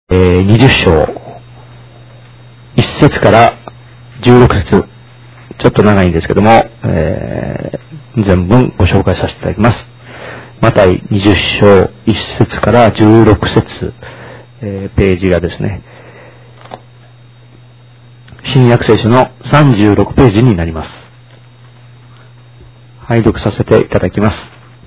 20章1節から16節、ちょっと長いんですけども、全文ご紹介させていただきます。マタイ20章1節から16節、ページがですね、新約聖書の36ページになります。拝読させていただきます。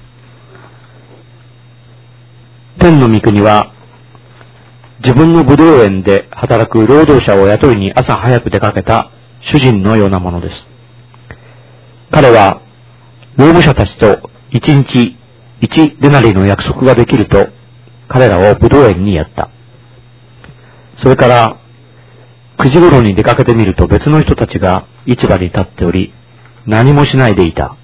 天の御国は自分の葡萄園で働く労働者を雇いに朝早く出かけた主人のようなものです。彼は労務者たちと1日1デナリの約束ができると彼らを葡萄園にやった。それから9時頃に出かけてみると別の人たちが市場に立っており何もしないでいた。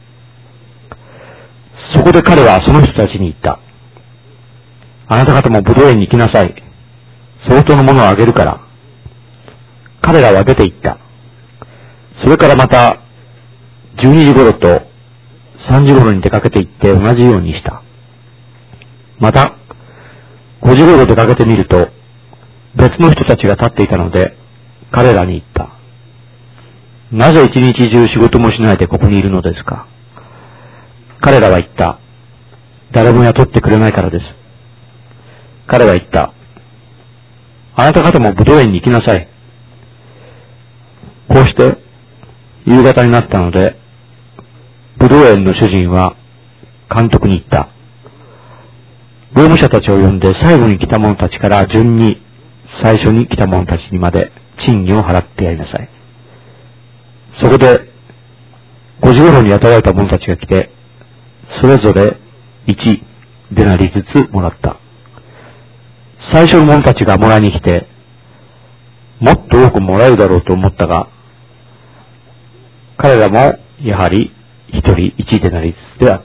そこで彼はその人たちに言った。あなた方も葡萄園に来なさい。相当のものをあげるから。彼らは出て行った。それからまた12時頃と3時頃に出かけて行って同じようにした。また5時頃出かけてみると別の人たちが立っていたので彼らに言った。なぜ一日中仕事もしないでここにいるのですか。彼らは言った。誰も雇ってくれないからです。彼は言った。あなた方も葡萄園に行きなさい。こうして夕方になったので、葡萄園の主人は監督に言った。労務者たちを呼んで最後に来た者たちから順に最初に来た者たちにまで賃金を払ってやりなさい。そこで5時頃に雇われた者たちが来て、それぞれ1デナリずつもらった。最初の者たちがもらいに来て、もっと多くもらえるだろうと思ったが、彼らもやはり一人1デナリずつであった。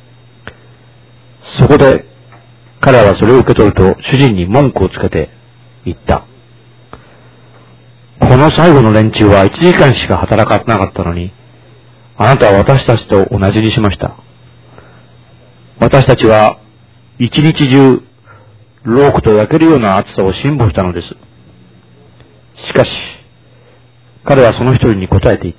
そこで彼らはそれを受け取ると主人に文句をつけて言った。この最後の連中は1時間しか働かなかったのに、あなたは私たちと同じにしました。私たちは一日中ロークと焼けるような暑さを辛抱したのです。しかし彼はその一人に答えて言った。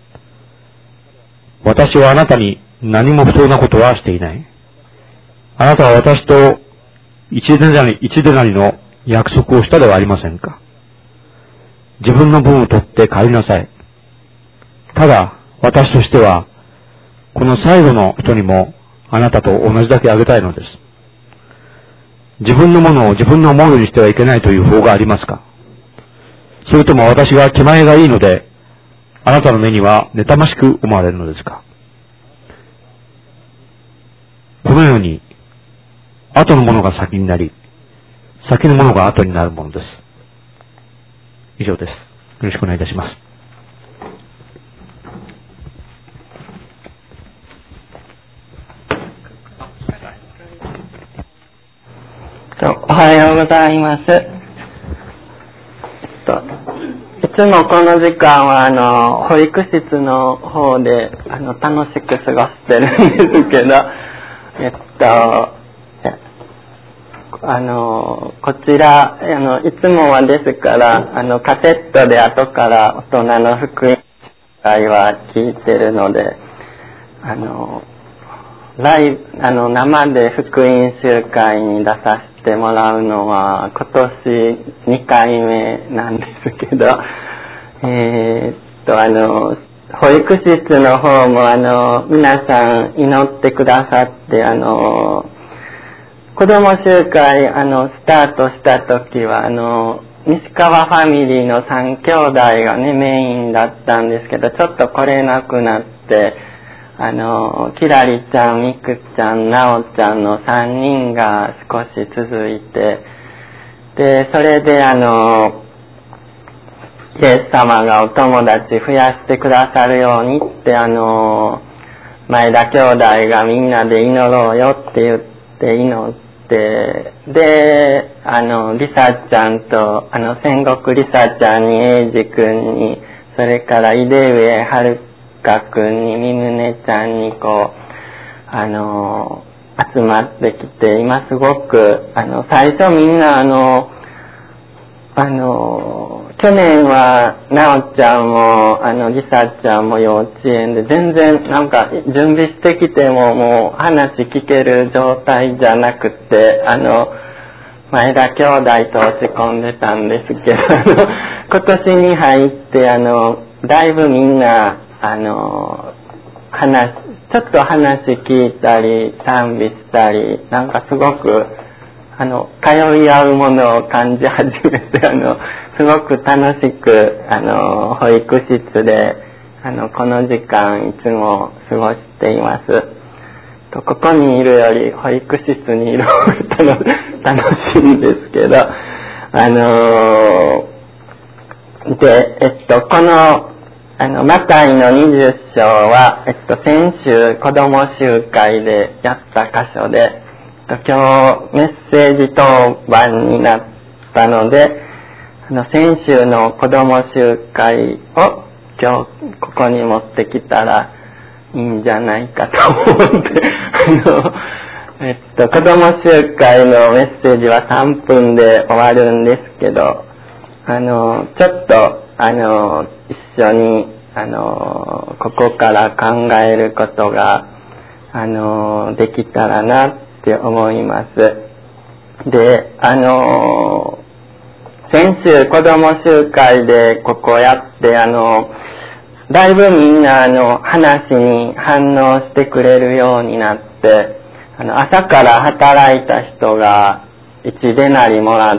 私はあなたに何も不当なことはしていない。あなたは私と一デナリの約束をしたではありませんか。自分の分を取って帰りなさい。ただ私としてはこの最後の人にもあなたと同じだけあげたいのです。自分のものを自分のものにしてはいけないという法がありますか。それとも私が気前がいいのであなたの目には妬ましく思われるのですか。このように後のものが先になり先のものが後になるものです。以上です。よろしくお願いいたします。 おはようございます。いつもこの時間は保育室の方で楽しく過ごしてるんですけど、こちらいつもはですからカセットで後から大人の福音会は聞いてるので生で福音集会に出させてもらうのは今年2回目なんですけど、保育室の方も皆さん祈ってくださって子供集会スタートした時は西川ファミリーの3兄弟がねメインだったんですけど、ちょっと来れなくなってきらりちゃん、みくちゃん、なおちゃんの3人が少し続いて、でそれでイエス様がお友達増やしてくださるようにって前田兄弟がみんなで祈ろうよって言って祈って、でリサちゃんと戦国リサちゃんに英二君に、それから井出上春香君にみむねちゃんに集まってきて、今すごく最初みんな去年はなおちゃんもりさちゃんも幼稚園で全然なんか準備してきてももう話聞ける状態じゃなくて前田兄弟と落ち込んでたんですけど今年に入ってだいぶみんなちょっと話聞いたり賛美したりなんかすごく通い合うものを感じ始めてすごく楽しく保育室でこの時間いつも過ごしています。ここにいるより保育室にいる方が楽しいんですけどこのマタイの20章は先週子ども集会でやった箇所で今日メッセージ当番になったので先週の子ども集会を今日ここに持ってきたらいいんじゃないかと思って子ども集会のメッセージは3分で終わるんですけどちょっと一緒にここから考えることができたらなって思います。で先週子ども集会でここやってだいぶみんな話に反応してくれるようになって朝から働いた人が1デナリもらった。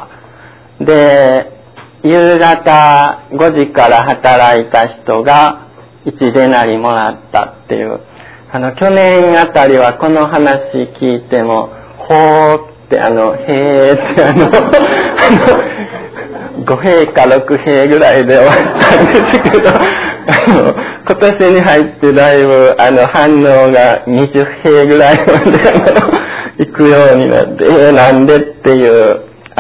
で夕方5時から働いた人が1デナリもらったっていう去年あたりはこの話聞いてもほーってへーって5兵か6兵ぐらいで終わったんですけど今年に入ってだいぶ反応が20兵ぐらいまで行くようになってなんでっていう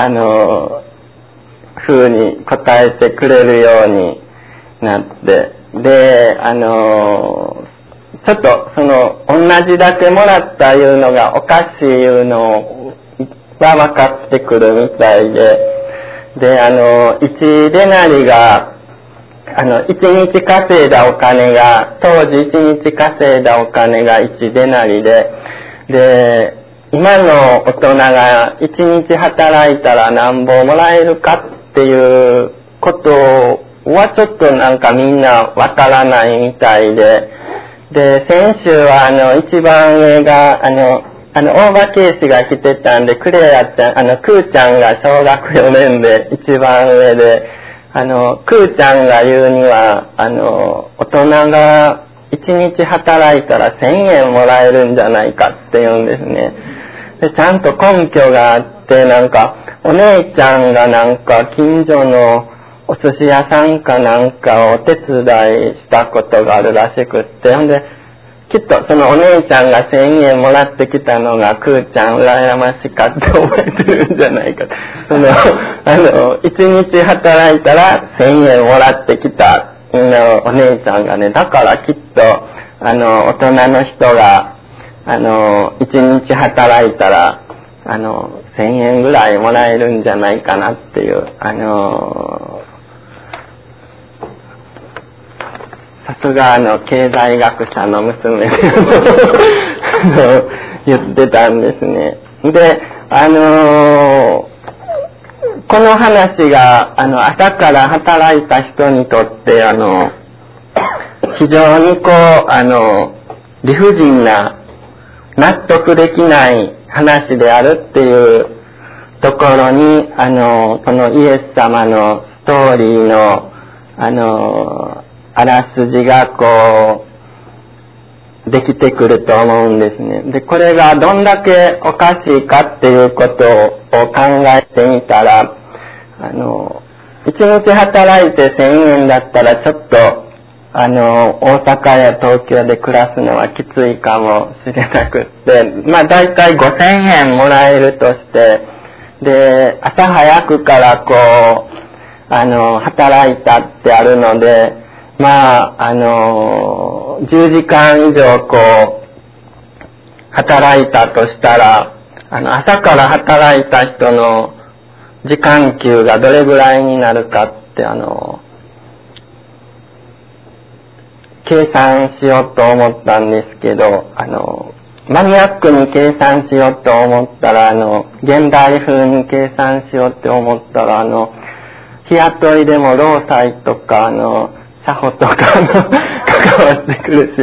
風に答えてくれるようになってでちょっと同じだけもらったいうのがおかしいいうのは分かってくるみたいで1デナリが1日稼いだお金が当時1日稼いだお金が1デナリで今の大人が1日働いたら何本もらえるかっていうことはちょっとなんかみんなわからないみたいで先週は一番上が大場圭司が来てたんでクレアちゃんクーちゃんが小学4年で一番上でクーちゃんが言うには大人が1日働いたら1000円もらえるんじゃないかって言うんですね。でちゃんと根拠があってなんかお姉ちゃんがなんか近所のお寿司屋さんかなんかをお手伝いしたことがあるらしくってほんできっとそのお姉ちゃんが1000円もらってきたのがクーちゃん羨ましかって覚えてるんじゃないか1日働いたら1000円もらってきたお姉ちゃんがねだからきっと大人の人が1日働いたら1000円ぐらいもらえるんじゃないかなっていうさすが経済学者の娘で言ってたんですね。でこの話が朝から働いた人にとって非常に理不尽な納得できない話であるっていうところにこのイエス様のストーリーのあらすじができてくると思うんですね。でこれがどんだけおかしいかっていうことを考えてみたら1日働いて1000円だったらちょっと大阪や東京で暮らすのはきついかもしれなくってだいたい5000円もらえるとしてで朝早くから働いたってあるので10時間以上働いたとしたら朝から働いた人の時間給がどれぐらいになるかって計算しようと思ったんですけど、マニアックに計算しようと思ったら、現代風に計算しようって思ったら、日雇いでも労災とか、社保とか、関わってくるし、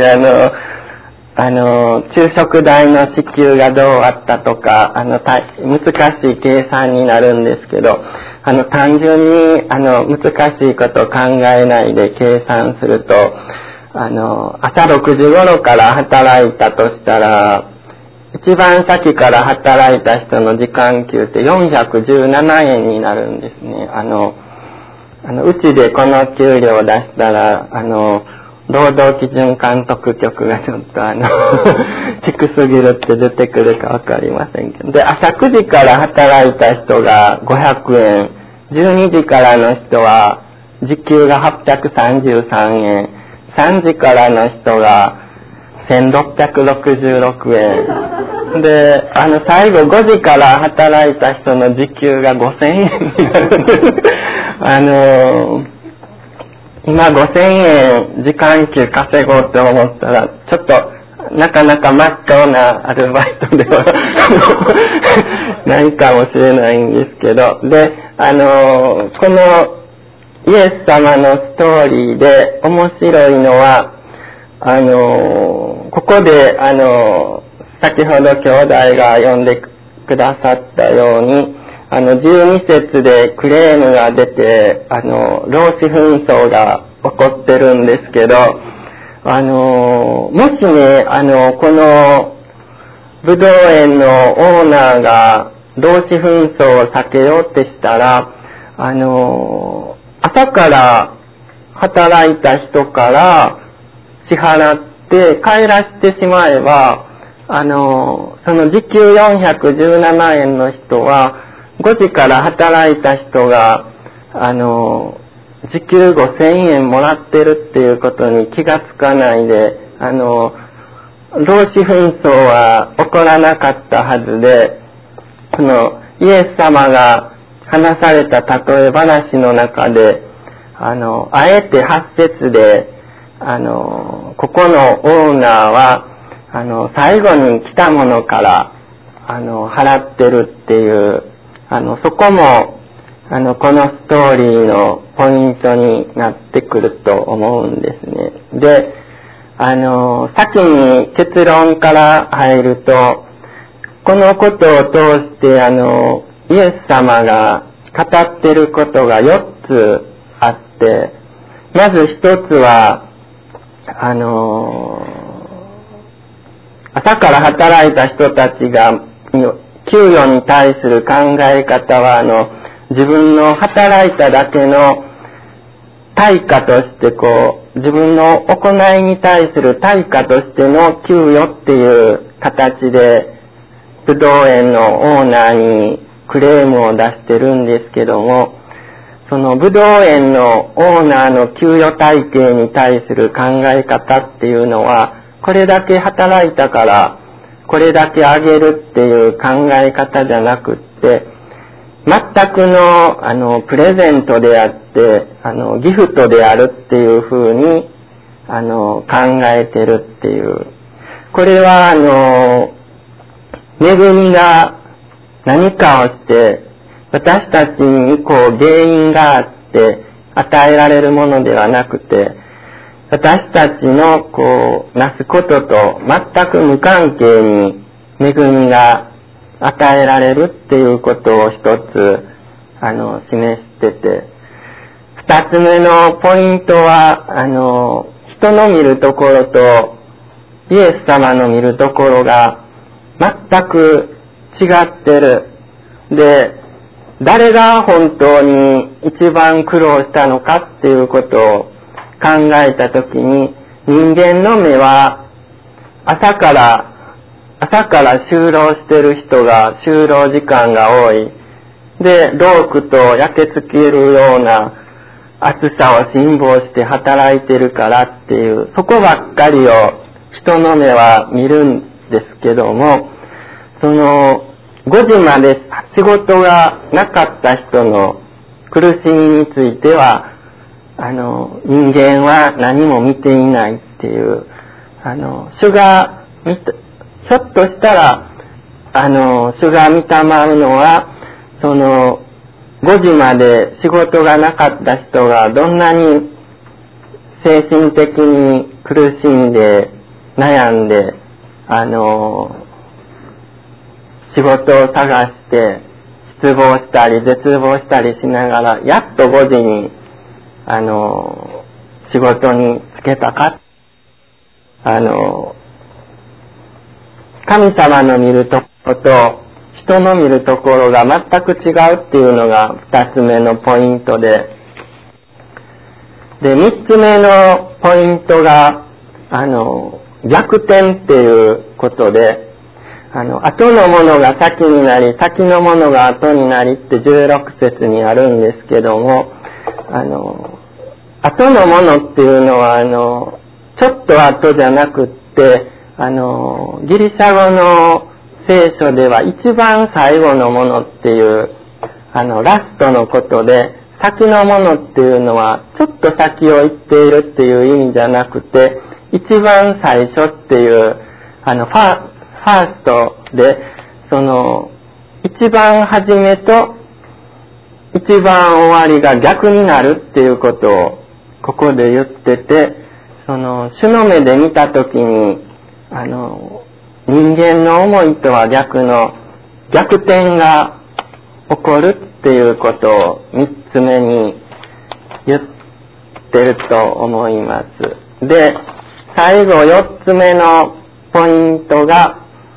昼食代の支給がどうあったとか、難しい計算になるんですけど、単純に、難しいことを考えないで計算すると、朝6時頃から働いたとしたら、一番先から働いた人の時間給って417円になるんですね。うちでこの給料を出したら、労働基準監督局がちょっと低すぎるって出てくるかわかりませんけど。で、朝9時から働いた人が500円、12時からの人は時給が833円、3時からの人が1666円。で、最後5時から働いた人の時給が5000円になるんです。今5000円時間給稼ごうって思ったら、ちょっとなかなか真っ当なアルバイトではないかもしれないんですけど、で、このイエス様のストーリーで面白いのは、ここで、先ほど兄弟が読んでくださったように、12節でクレームが出て、労使紛争が起こってるんですけど、もしね、この、ぶどう園のオーナーが労使紛争を避けようってしたら、朝から働いた人から支払って帰らせてしまえば、その時給417円の人は、5時から働いた人が、時給5000円もらってるっていうことに気がつかないで、労使紛争は起こらなかったはずで、イエス様が話された例え話の中で、あえて8節で、ここのオーナーは、最後に来たものから、払ってるっていう、そこも、このストーリーのポイントになってくると思うんですね。で、先に結論から入ると、このことを通して、イエス様が語ってることが4つあって、まず1つは、朝から働いた人たちが、給与に対する考え方は、自分の働いただけの対価として自分の行いに対する対価としての給与っていう形で、ぶどう園のオーナーにクレームを出してるんですけども、そのぶどう園のオーナーの給与体系に対する考え方っていうのは、これだけ働いたからこれだけあげるっていう考え方じゃなくって、全くのプレゼントであってギフトであるっていうふうに考えてるっていう、これは恵みが何かをして私たちに原因があって与えられるものではなくて、私たちのなすことと全く無関係に恵みが与えられるっていうことを一つ示してて、二つ目のポイントは人の見るところとイエス様の見るところが全く違ってる。で、誰が本当に一番苦労したのかっていうことを考えたときに、人間の目は朝から就労してる人が就労時間が多い。で、労苦と焼けつけるような暑さを辛抱して働いてるからっていう、そこばっかりを人の目は見るんですけども、その 5時まで仕事がなかった人の苦しみについては、人間は何も見ていないっていう、主がひょっとしたら、主が見たまうのは、その、5時まで仕事がなかった人がどんなに精神的に苦しんで、悩んで、仕事を探して、失望したり絶望したりしながら、やっと5時に、仕事に就けたか。神様の見るところと、人の見るところが全く違うっていうのが2つ目のポイントで、3つ目のポイントが、逆転っていうことで、後のものが先になり、先のものが後になりって16節にあるんですけども、後のものっていうのは、ちょっと後じゃなくって、ギリシャ語の聖書では一番最後のものっていう、ラストのことで、先のものっていうのは、ちょっと先を行っているっていう意味じゃなくて、一番最初っていう、ファーストで、一番初めと一番終わりが逆になるっていうことを、ここで言ってて、主の目で見たときに、人間の思いとは逆の逆転が起こるっていうことを3つ目に言ってると思います。で、最後4つ目のポイントが、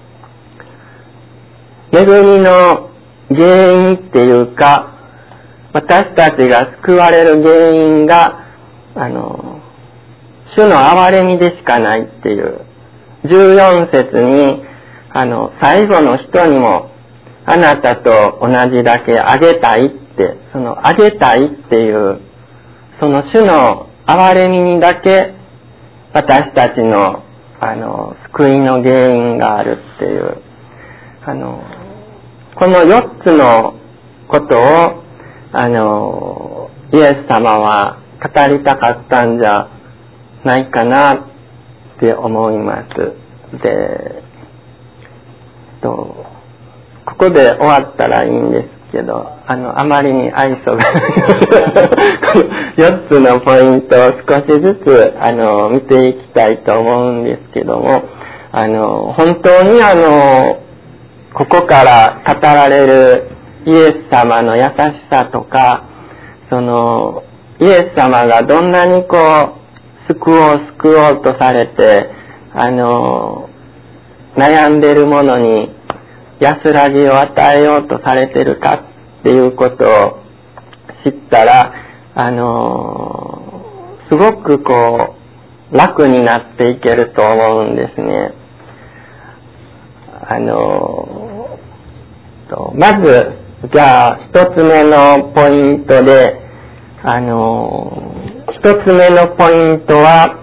恵みの原因っていうか、私たちが救われる原因が、主の憐れみでしかないっていう、14節に、最後の人にも、あなたと同じだけあげたいって、あげたいっていう、その主の憐れみにだけ、私たちの、救いの原因があるっていう、この4つのことを、イエス様は語りたかったんじゃないかなって思います。で、ここで終わったらいいんですけど、あまりに愛想が4つのポイントを少しずつ見ていきたいと思うんですけども、本当にここから語られるイエス様の優しさとか、イエス様がどんなに救おうとされて、悩んでいる者に安らぎを与えようとされているかっていうことを知ったら、すごく楽になっていけると思うんですね。まず、じゃあ、一つ目のポイントで、一つ目のポイントは、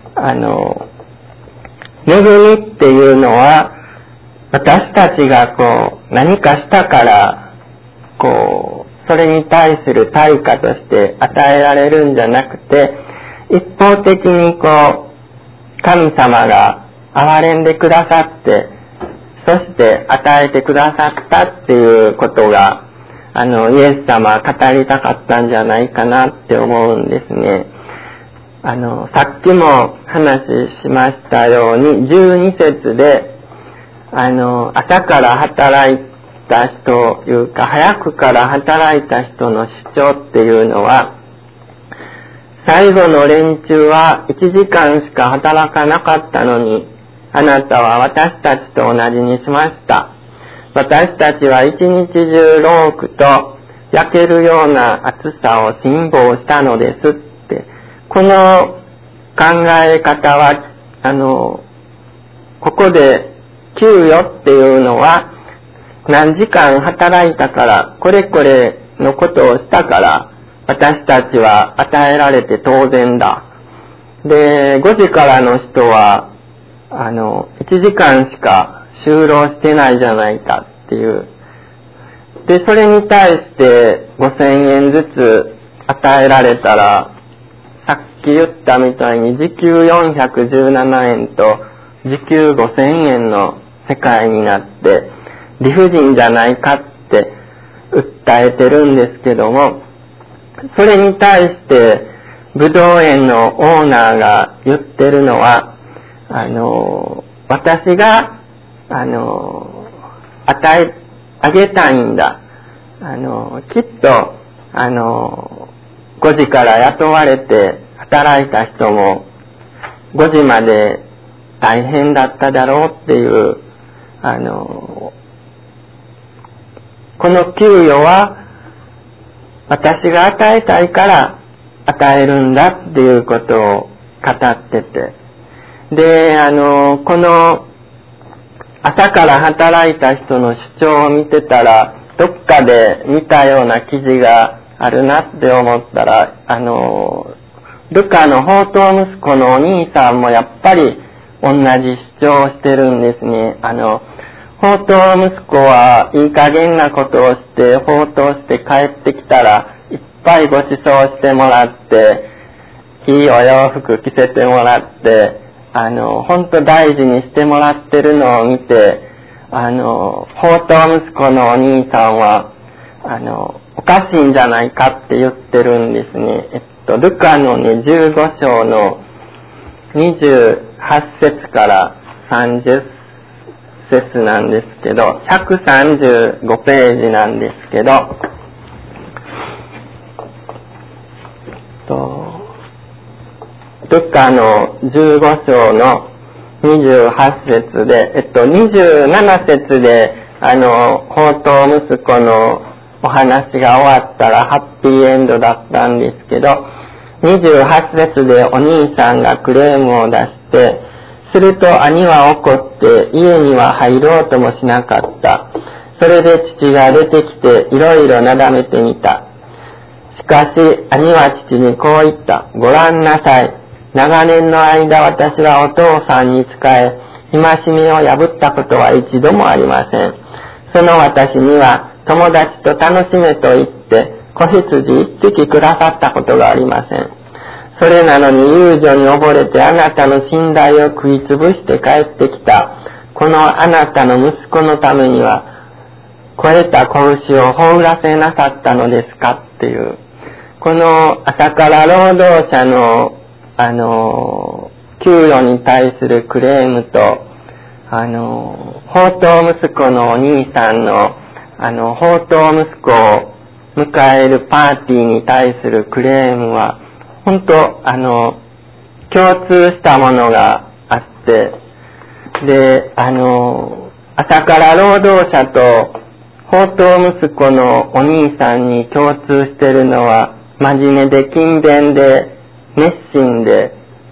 恵みっていうのは、私たちが何かしたから、それに対する対価として与えられるんじゃなくて、一方的に神様が憐れんでくださって、そして与えてくださったっていうことが、イエス様は語りたかったんじゃないかなって思うんですね。さっきも話しましたように、12節で、朝から働いた人というか、早くから働いた人の主張っていうのは、最後の連中は1時間しか働かなかったのに、あなたは私たちと同じにしました。私たちは一日中労苦と焼けるような暑さを辛抱したのですって。この考え方は、ここで給与っていうのは何時間働いたから、これこれのことをしたから、私たちは与えられて当然だ。で、5時からの人は、1時間しか就労してないじゃないかっていう、 で、それに対して5000円ずつ与えられたら、さっき言ったみたいに時給417円と時給5000円の世界になって、理不尽じゃないかって訴えてるんですけども、それに対してぶどう園のオーナーが言ってるのは、私が、あげたいんだ。きっと、5時から雇われて働いた人も5時まで大変だっただろうっていう、この給与は私が与えたいから与えるんだっていうことを語ってて、で、この朝から働いた人の主張を見てたら、どっかで見たような記事があるなって思ったら、ルカの放蕩息子のお兄さんもやっぱり同じ主張をしてるんですね。放蕩息子はいい加減なことをして放蕩して帰ってきたらいっぱいご馳走してもらって、いいお洋服着せてもらって、本当大事にしてもらってるのを見て、放蕩息子のお兄さんは、おかしいんじゃないかって言ってるんですね。ルカのね、15章の28節から30節なんですけど、135ページなんですけど、ルカの15章の28節で、27節で、放蕩息子のお話が終わったらハッピーエンドだったんですけど、28節でお兄さんがクレームを出して、すると兄は怒って家には入ろうともしなかった。それで父が出てきていろいろなだめてみた。しかし兄は父にこう言った。ご覧なさい。長年の間私はお父さんに仕え、戒めを破ったことは一度もありません。その私には友達と楽しめと言って子羊一匹くださったことがありません。それなのに遊女に溺れてあなたの信頼を食いつぶして帰ってきたこのあなたの息子のためには肥えた子牛を放らせなさったのですかっていう、この朝から労働者の給与に対するクレームと、放蕩息子のお兄さんの放蕩息子を迎えるパーティーに対するクレームは本当共通したものがあって、で朝から労働者と放蕩息子のお兄さんに共通しているのは真面目で勤勉で熱心で、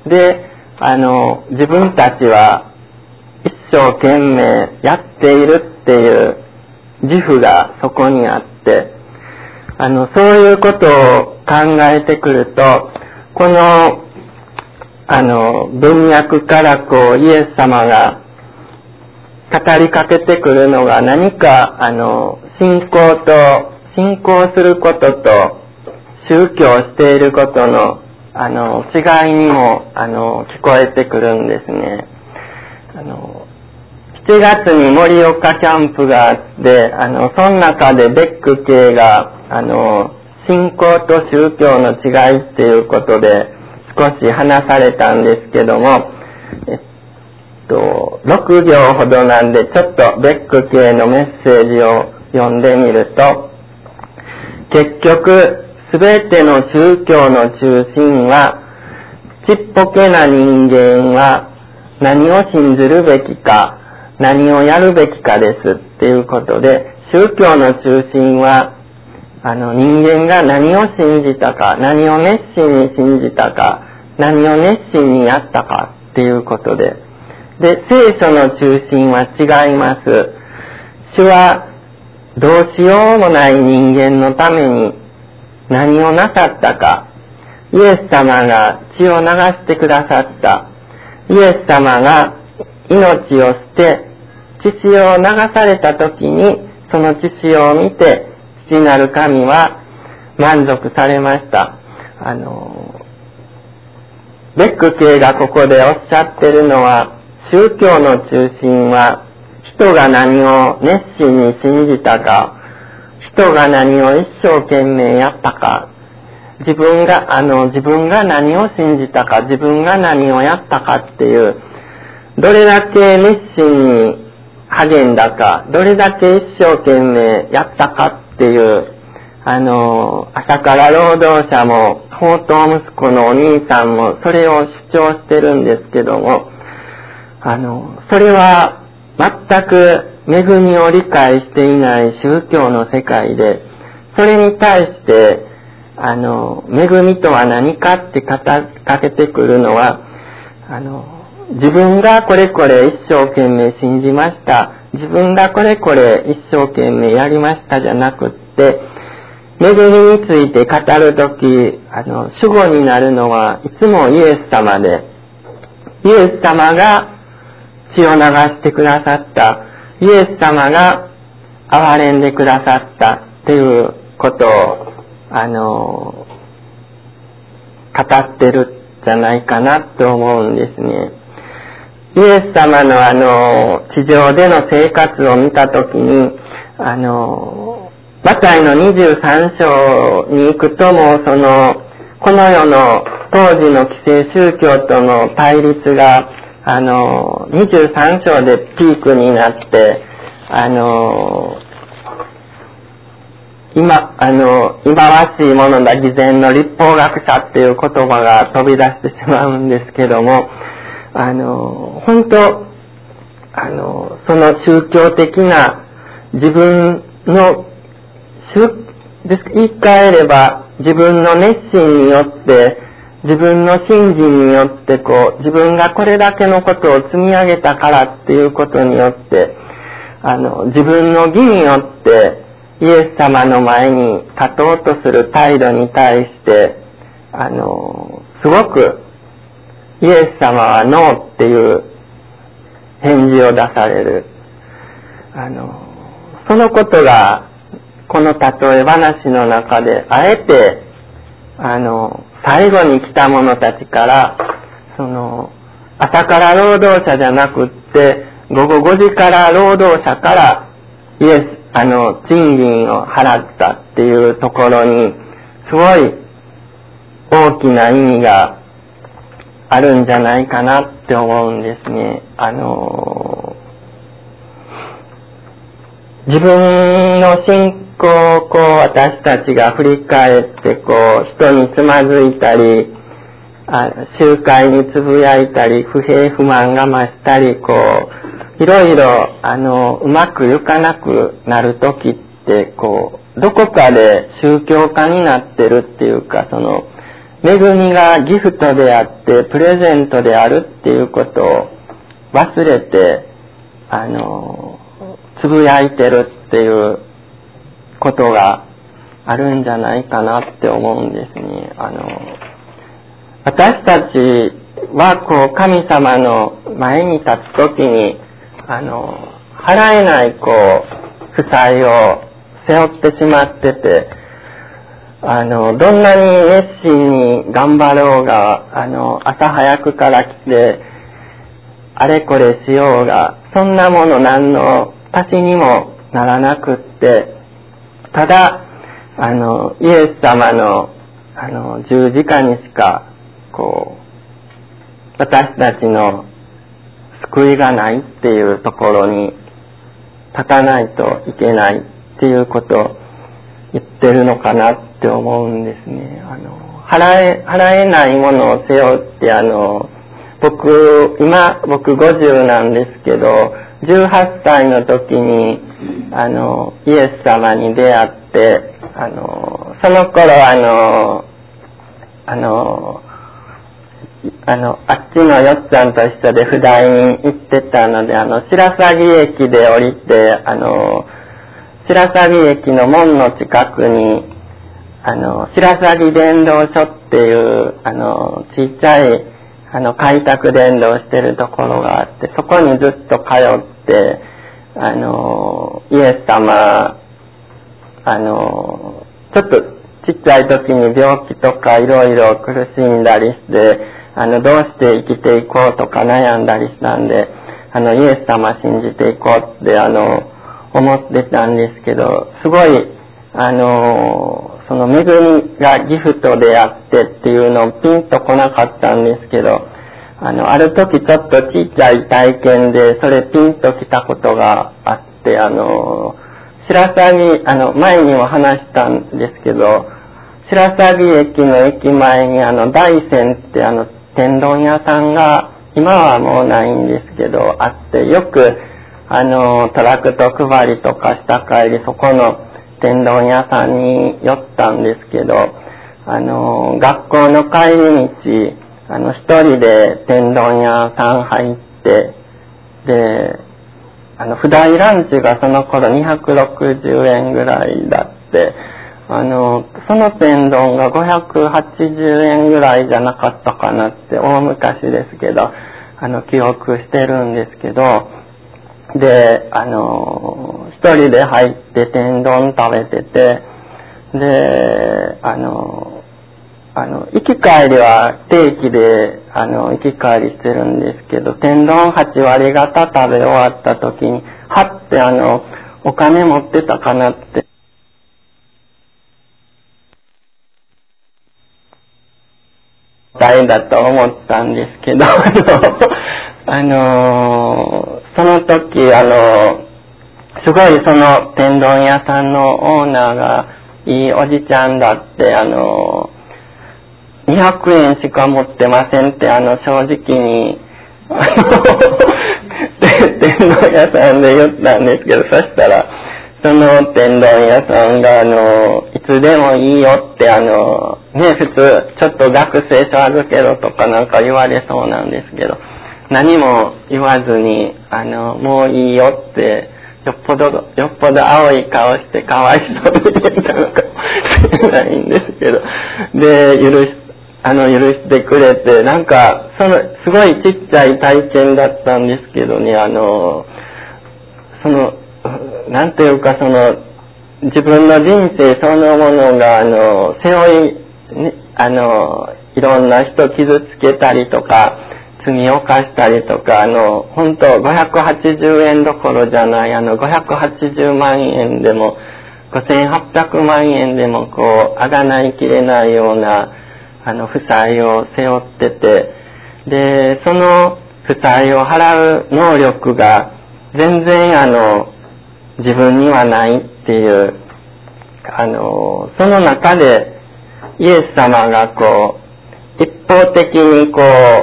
自分たちは一生懸命やっているっていう自負がそこにあって、そういうことを考えてくると、この文脈からイエス様が語りかけてくるのが何か信仰することと宗教していることの違いにも聞こえてくるんですね。7月に盛岡キャンプがあって、その中でベック系が信仰と宗教の違いっていうことで少し話されたんですけども、6行ほどなんでちょっとベック系のメッセージを読んでみると、結局すべての宗教の中心はちっぽけな人間は何を信ずるべきか何をやるべきかですっていうことで、宗教の中心は人間が何を信じたか、何を熱心に信じたか、何を熱心にやったかっていうことで、聖書の中心は違います。主はどうしようもない人間のために何をなさったか、イエス様が血を流してくださった、イエス様が命を捨て血潮を流された時にその知識を見て、父なる神は満足されました。ベック系がここでおっしゃってるのは、宗教の中心は、人が何を熱心に信じたか、人が何を一生懸命やったか、自分が何を信じたか、自分が何をやったかっていう、どれだけ熱心に励んだか、どれだけ一生懸命やったかっていう、朝から労働者も、放蕩息子のお兄さんも、それを主張してるんですけども、それは全く恵みを理解していない宗教の世界で、それに対して、恵みとは何かってかけてくるのは、自分がこれこれ一生懸命信じました。自分がこれこれ一生懸命やりましたじゃなくって、恵みについて語るとき、主語になるのはいつもイエス様で、イエス様が血を流してくださった、イエス様が憐れんでくださったっていうことを、語ってるんじゃないかなと思うんですね。イエス様の地上での生活を見たときに、マタイの23章に行くともこの世の当時の既成宗教との対立が、23章でピークになって、忌まわしいものだ、偽善の律法学者っていう言葉が飛び出してしまうんですけども、本当、その宗教的な自分の言い換えれば自分の熱心によって自分の信心によって自分がこれだけのことを積み上げたからっていうことによって自分の義によってイエス様の前に立とうとする態度に対してすごくイエス様はノーっていう返事を出されるそのことがこの例え話の中であえて最後に来た者たちから朝から労働者じゃなくって午後5時から労働者から賃金を払ったっていうところにすごい大きな意味があるんじゃないかなって思うんですね。自分の信仰を私たちが振り返って人につまずいたり集会につぶやいたり不平不満が増したりいろいろうまくいかなくなるときってどこかで宗教家になってるっていうか恵みがギフトであってプレゼントであるっていうことを忘れてつぶやいてるっていうことがあるんじゃないかなって思うんですね。私たちは神様の前に立つときに払えない負債を背負ってしまっててどんなに熱心に頑張ろうが朝早くから来てあれこれしようがそんなもの何の足しにもならなくってただイエス様の十字架にしか私たちの救いがないっていうところに立たないといけないっていうことを言ってるのかなって思うんですね。払えないものを背負って僕50なんですけど18歳の時にイエス様に出会ってその頃あっちのよっちゃんと一緒で普代に行ってたので白鷺駅で降りて白鷺駅の門の近くに白鷺伝道所っていうちっちゃい開拓伝道してるところがあってそこにずっと通ってイイエス様、ちょっとちっちゃい時に病気とかいろいろ苦しんだりして、どうして生きていこうとか悩んだりしたんで、イエス様信じていこうって、思ってたんですけど、すごい、その恵みがギフトであってっていうのをピンとこなかったんですけど、ある時ちょっとちっちゃい体験で、それピンときたことがあって、白鷺、前にも話したんですけど、白鷺駅の駅前に大山って天丼屋さんが、今はもうないんですけど、あって、よく、トラクト配りとかした帰り、そこの天丼屋さんに寄ったんですけど、学校の帰り道、一人で天丼屋さん入って、で、普代ランチがその頃260円ぐらいだって、その天丼が580円ぐらいじゃなかったかなって大昔ですけど、記憶してるんですけど、で、一人で入って天丼食べてて、で、行き帰りは定期で、行き帰りしてるんですけど、天丼8割方食べ終わった時に、はってお金持ってたかなって、だと思ったんですけど、その時、すごいその天丼屋さんのオーナーがいいおじちゃんだって、200円しか持ってませんって、正直に、天丼屋さんで言ったんですけど、そしたら、その天丼屋さんが、いつでもいいよって、普通、ちょっと学生証預けろとかなんか言われそうなんですけど、何も言わずに、もういいよって、よっぽど青い顔してかわいそうに言ったのかもしれないんですけど、で、許してくれて、なんか、すごいちっちゃい体験だったんですけどね、なんていうか自分の人生そのものが、背負い、ね、いろんな人傷つけたりとか、罪を犯したりとか、本当580円どころじゃない、580万円でも、5800万円でも、あがないきれないような、負債を背負ってて、で、その負債を払う能力が、全然自分にはないっていう、その中で、イエス様が一方的に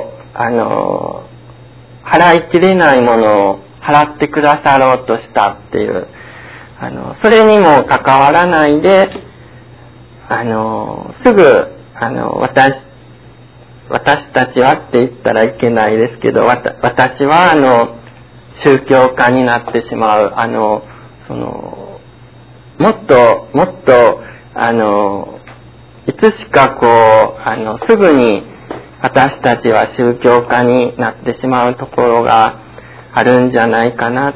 払いきれないものを払ってくださろうとしたっていう、それにも関わらないで、すぐ、私たちはって言ったらいけないですけど、私は宗教家になってしまう、もっと、いつしかすぐに私たちは宗教家になってしまうところがあるんじゃないかなって、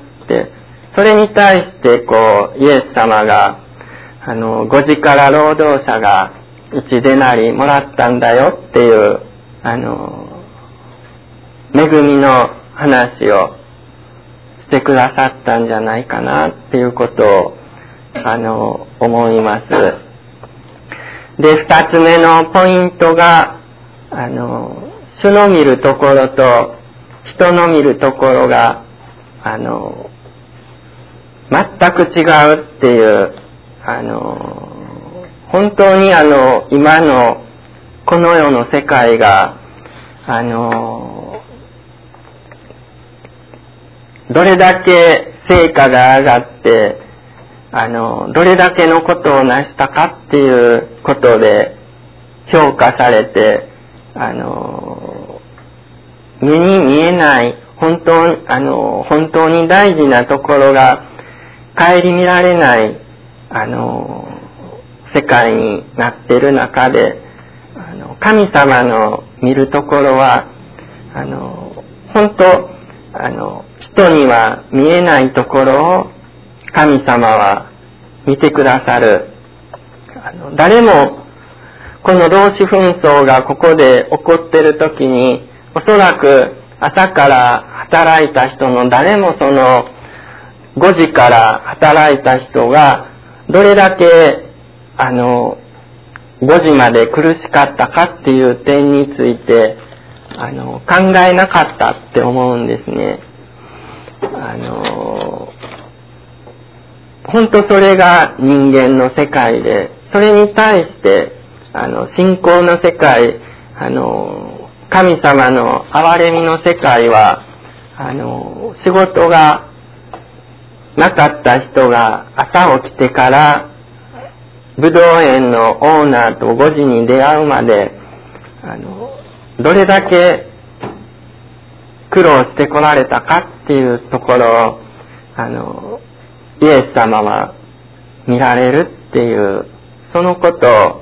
それに対してイエス様が、5時から労働者が1デナリもらったんだよっていう、恵みの話をしてくださったんじゃないかなっていうことを、思います。で、2つ目のポイントが、主の見るところと人の見るところが、全く違うっていう、本当に今のこの世の世界が、どれだけ成果が上がって、どれだけのことを成したかっていうことで評価されて、目に見えない本当に大事なところが顧みられない世界になっている中で、神様の見るところは本当人には見えないところを神様は見てくださる。誰もこの労使紛争がここで起こっている時に、おそらく朝から働いた人の誰もその5時から働いた人がどれだけ5時まで苦しかったかっていう点について考えなかったって思うんですね。本当それが人間の世界で、それに対して信仰の世界、神様の憐れみの世界は仕事がなかった人が朝起きてからぶどう園のオーナーと5時に出会うまでどれだけ苦労してこられたかっていうところをイエス様は見られるっていうそのことを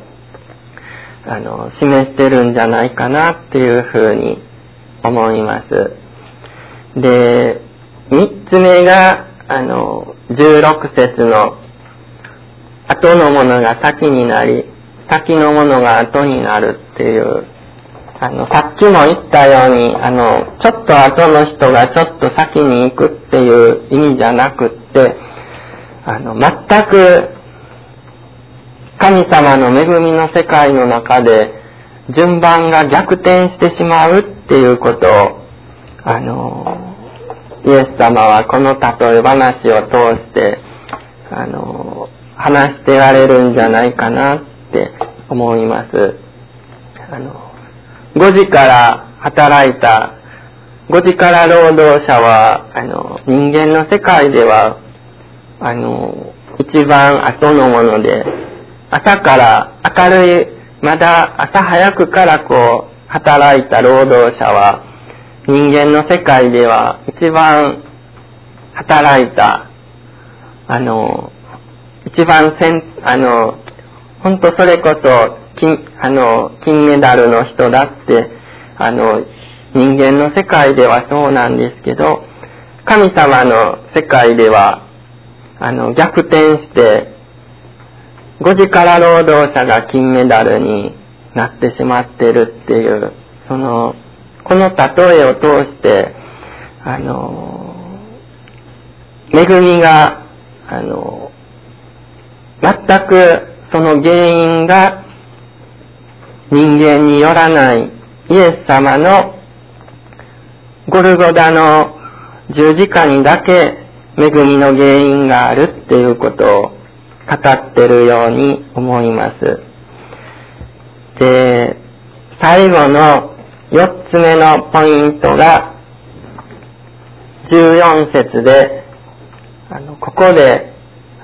示してるんじゃないかなっていうふうに思います。で、3つ目が16節の後のものが先になり先のものが後になるっていうさっきも言ったようにちょっと後の人がちょっと先に行くっていう意味じゃなくって全く神様の恵みの世界の中で順番が逆転してしまうっていうことをイエス様はこの例え話を通して話してられるんじゃないかなって思います。5時から働いた5時から労働者は人間の世界では一番後のもので朝から明るいまだ朝早くから働いた労働者は人間の世界では一番働いた一番本当それこそ金メダルの人だって人間の世界ではそうなんですけど神様の世界では逆転して5時から労働者が金メダルになってしまっているっていうこの例えを通して恵みが全くその原因が人間によらないイエス様のゴルゴダの十字架にだけ恵みの原因があるっていうことを語っているように思います。で、最後の4つ目のポイントが14節でここで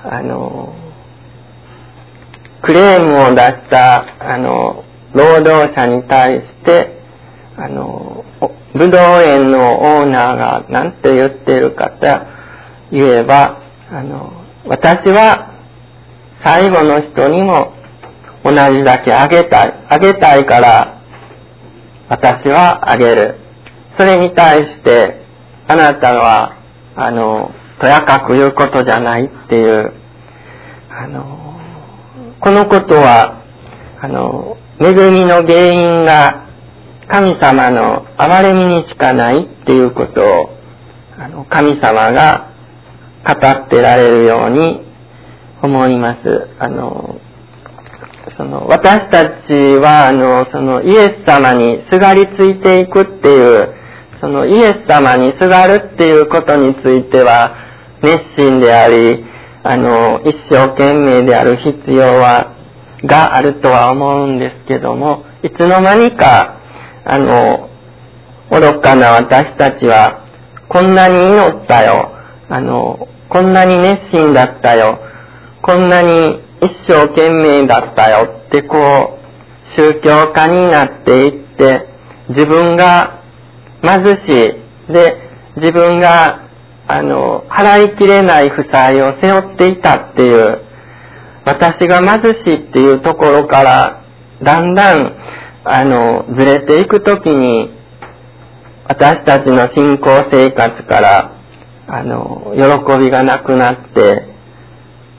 クレームを出した労働者に対してぶどう園のオーナーが何て言っているかと言えば私は最後の人にも同じだけあげたいから私はあげる。それに対してあなたはとやかく言うことじゃないっていうこのことは恵みの原因が神様の憐れみにしかないっていうことを神様が語ってられるように思います。私たちはイエス様にすがりついていくっていうイエス様にすがるっていうことについては熱心であり一生懸命である必要があるとは思うんですけどもいつの間にか愚かな私たちはこんなに祈ったよこんなに熱心だったよこんなに一生懸命だったよって宗教家になっていって自分が貧しいで自分が払いきれない負債を背負っていたっていう私が貧しいっていうところからだんだんずれていくときに私たちの信仰生活から喜びがなくなって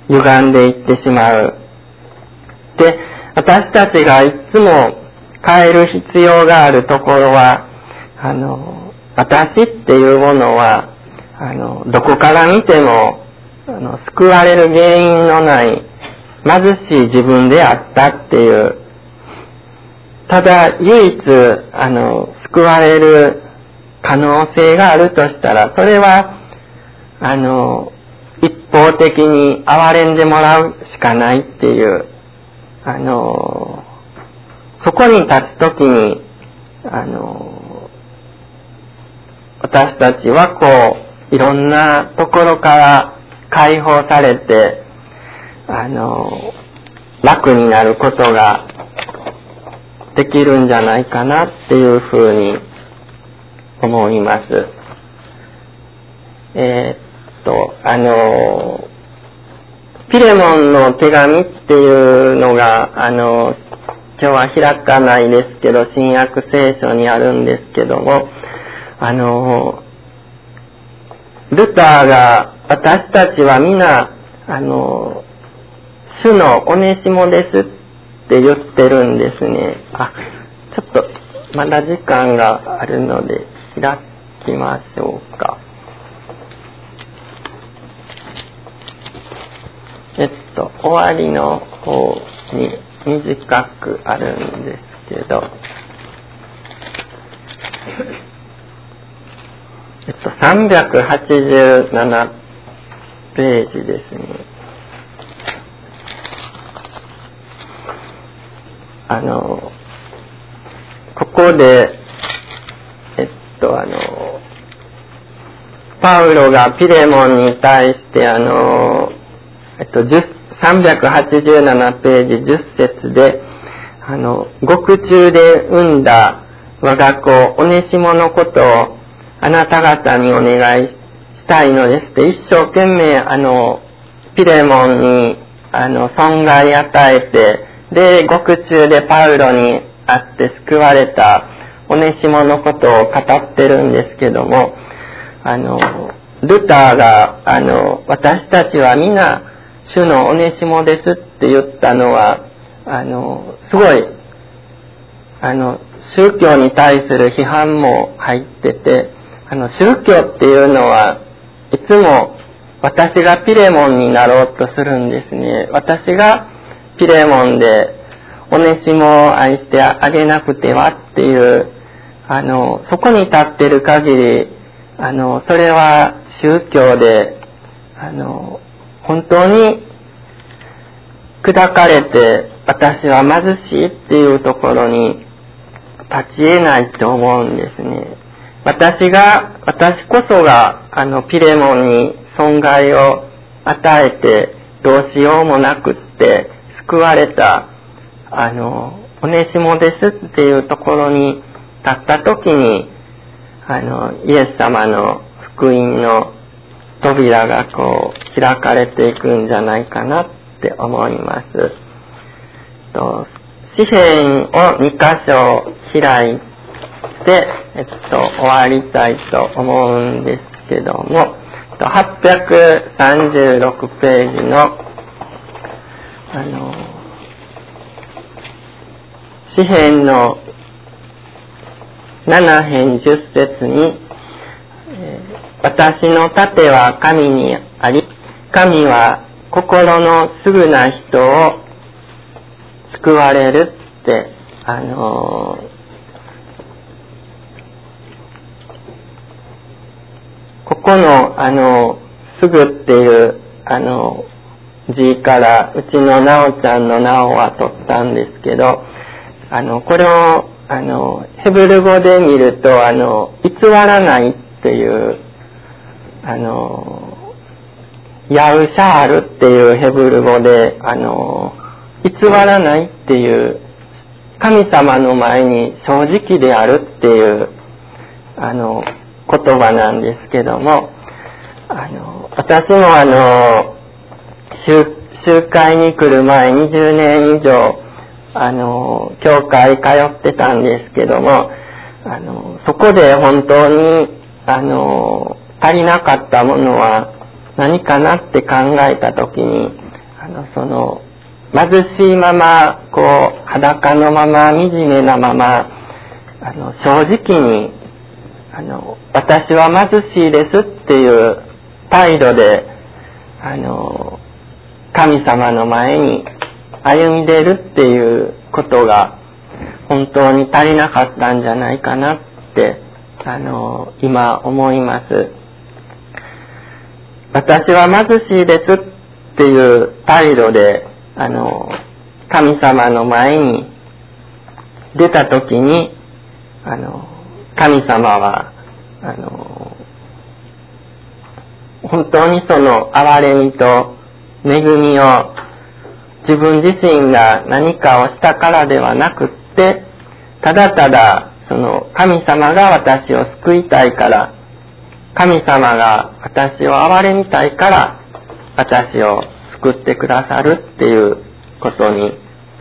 歪んでいってしまう。で、私たちがいつも変える必要があるところは、私っていうものは、どこから見ても、救われる原因のない貧しい自分であったっていう、ただ唯一、救われる可能性があるとしたら、それは、一方的に憐れんでもらうしかないっていう、そこに立つときに、私たちはこう、いろんなところから解放されて、楽になることができるんじゃないかなっていうふうに思います。ピレモンの手紙っていうのが、今日は開かないですけど、新約聖書にあるんですけども、ルターが、私たちは皆、主のオネシモですって言ってるんですね。ちょっと、まだ時間があるので、開きましょうか。終わりの方に短くあるんですけど、387ページですね。ここで、パウロがピレモンに対して387ページ10節で、獄中で産んだ我が子オネシモのことをあなた方にお願いしたいのですって一生懸命ピレモンに損害与えて、で獄中でパウロに会って救われたオネシモのことを語ってるんですけども、ルターが私たちは皆主のオネシモですって言ったのは、すごい、宗教に対する批判も入ってて、宗教っていうのはいつも私がピレモンになろうとするんですね。私がピレモンでオネシモを愛してあげなくてはっていう、そこに立ってる限り、それは宗教で、本当に砕かれて私は貧しいっていうところに立ち得ないと思うんですね。私こそがピレモンに損害を与えてどうしようもなくって救われたオネシモですっていうところに立った時にイエス様の福音の扉がこう開かれていくんじゃないかなって思います。詩編を2箇所開いて、終わりたいと思うんですけども、836ページの詩編の7編10節に、私の盾は神にあり、神は心のすぐな人を救われるって、ここのすぐっていう字からうちのなおちゃんのなおは取ったんですけど、これをヘブル語で見ると偽らないっていうヤウシャールっていうヘブル語で偽らないっていう神様の前に正直であるっていう言葉なんですけども、私も集会に来る前20年以上教会通ってたんですけども、そこで本当に足りなかったものは何かなって考えたときに、 その貧しいまま、裸のまま、惨めなまま、正直に、私は貧しいですっていう態度で、神様の前に歩み出るっていうことが、本当に足りなかったんじゃないかなって、今思います。私は貧しいですっていう態度で、神様の前に出たときに、神様は、本当にその憐れみと恵みを自分自身が何かをしたからではなくって、ただただその神様が私を救いたいから、神様が私を憐れみたいから私を救ってくださるっていうことに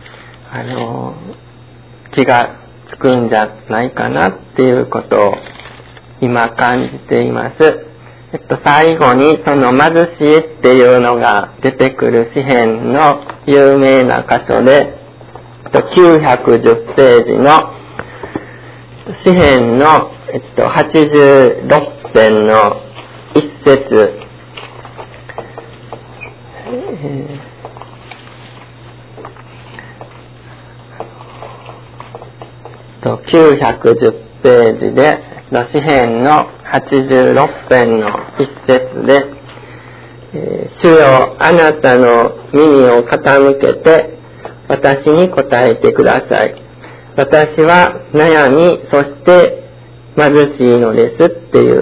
気がつくんじゃないかなっていうことを今感じています。最後にその貧しいっていうのが出てくる詩編の有名な箇所で、910ページの詩編の86編の一節、910ページで詩編の86編の一節で、主よ、あなたの耳を傾けて私に答えてください。私は悩み、そして貧しいのですっていう、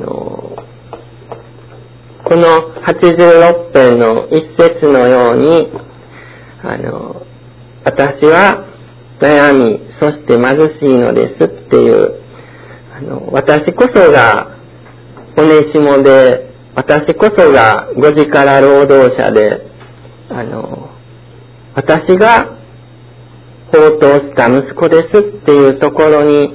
この86編の一節のように、私は悩み、そして貧しいのですっていう、私こそがオネシモで、私こそが5時から労働者で、私が放蕩した息子ですっていうところに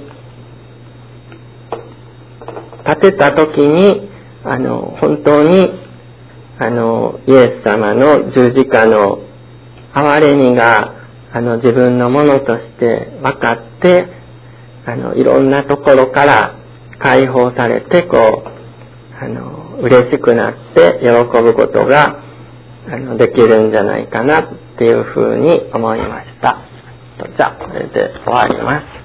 立てたときに、本当にイエス様の十字架の憐れみが自分のものとして分かって、いろんなところから解放されて、嬉しくなって喜ぶことができるんじゃないかなっていうふうに思いました。じゃあこれで終わります。